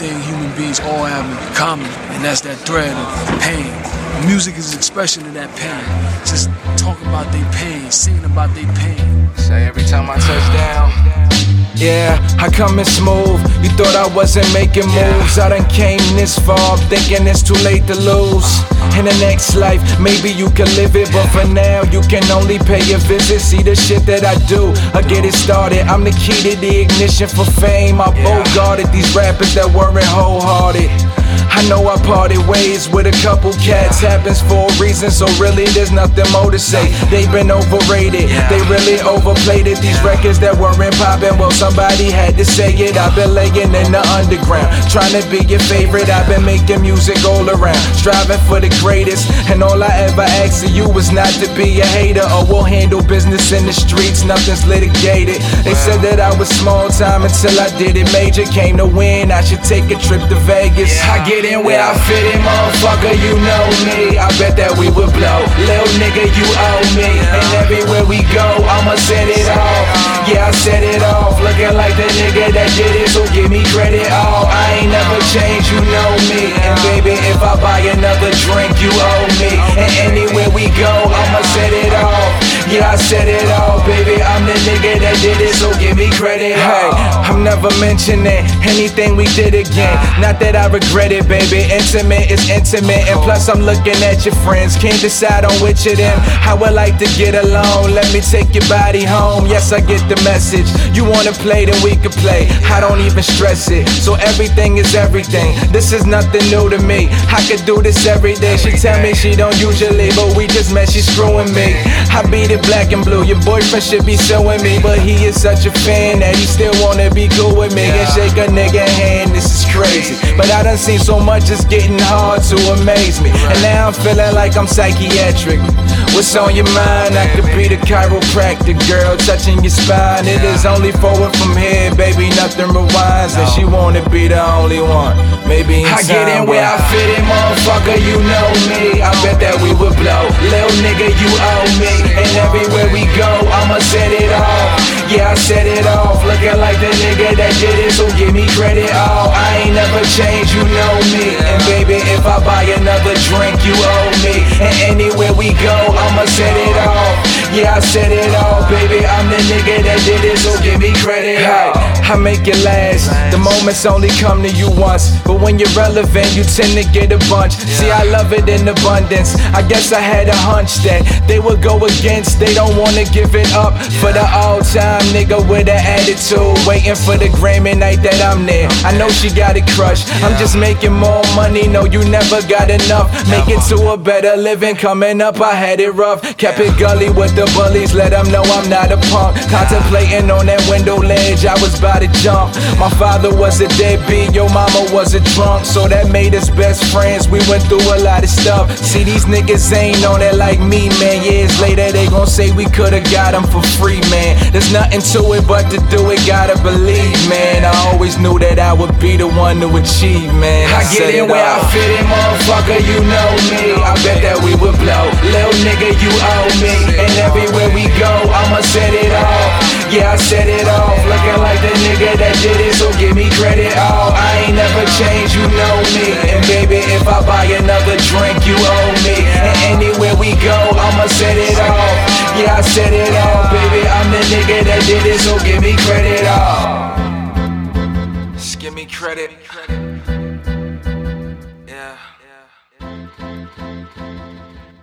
thing human beings all have in common, and that's that thread of pain. Music is an expression of that pain. Just talking about their pain, singing about their pain. Say every time I touch down, yeah, I come in smooth. You thought I wasn't making moves. I done came this far, I'm thinking it's too late to lose. In the next life, maybe you can live it, but for now, you can only pay a visit. See the shit that I do, I get it started. I'm the key to the ignition for fame. I bogarted these rappers that weren't wholehearted. I know I parted ways with a couple cats. Happens for a reason, so really there's nothing more to say. They've been overrated, they really overplayed it. These records that weren't poppin', well somebody had to say it. I've been laying in the underground, trying to be your favorite. I've been making music all around, striving for the greatest. And all I ever ask of you is not to be a hater, or we'll handle business in the streets, nothing's litigated. They said that I was small time until I did it major. Came to win, I should take a trip to Vegas. I get in where I fit in, motherfucker, you know me. I bet that we would blow, lil' nigga, you owe me. And everywhere we go, I'ma set it off. Yeah, I set it off, looking like the nigga that did it, so give me credit. Oh, I ain't never changed, you know me. And baby, if I buy another drink, you owe me. And anywhere we go, I'ma set it off. Yeah, I set it off, baby, I'm the nigga that did it, so give me credit. Hey, I'm never mentioning anything we did again. Not that I regret it, baby, intimate is intimate. And plus I'm looking at your friends, can't decide on which of them I would like to get along. Let me take your body home, yes I get the message. You wanna play, then we can play, I don't even stress it. So everything is everything, this is nothing new to me. I could do this every day. She tell me she don't usually, but we just met, she screwing me. I beat it black and blue, your boyfriend should be suing me, but he is such a fan that he still wanna be cool with me. And shake a nigga hand, this is crazy, but I done seen so much, it's getting hard to amaze me. And now I'm feeling like I'm psychiatric. What's on your mind? I could be the chiropractic, girl, touching your spine. It is only forward from here, baby, nothing rewinds. And she wanna be the only one, maybe in time. I get in where I fit in, motherfucker, you know me. I bet that we would blow, lil' nigga, you owe me. And everywhere we go, I'ma set it off. Yeah, I set it off, looking like the nigga that did it, so give me credit. Oh, I ain't never changed, you know me. And baby, if I buy another drink, you owe me. And anywhere we go, I'ma set it off. Yeah, I set it off, baby, I'm the nigga that did it, so give me credit. Hey, I make it last, the moments only come to you once, but when you're relevant, you tend to get a bunch. See, I love it in abundance, I guess I had a hunch that they would go against. They don't wanna give it up for the all-time nigga with an attitude, waiting for the Grammy night that I'm there. I know she got a crush, I'm just making more money, no, you never got enough. Make it to a better living, coming up, I had it rough. Kept it gully with the bullies, let them know I'm not a punk. Contemplating on that window ledge, I was about to jump. My father was a deadbeat, your mama was a drunk, so that made us best friends, we went through a lot of stuff. See, these niggas ain't on it like me, man. Years later, they gon' say we could've got them for free, man. There's nothing to it but to do it, gotta believe, man. I always knew that I would be the one to achieve, man. I get in where I fit in, motherfucker, you know me. I bet that we would blow, lil' nigga, you owe me. And everywhere we go, I'ma set it off. Yeah, I set it off, looking like the nigga that did it, so give me credit. Oh, I ain't never changed, you know me. And baby, if I buy another drink, you owe me. And anywhere we go, I'ma set it off. Yeah, I set it off, baby, I'm the nigga that did it, so give me credit. Oh, just give me credit. Yeah.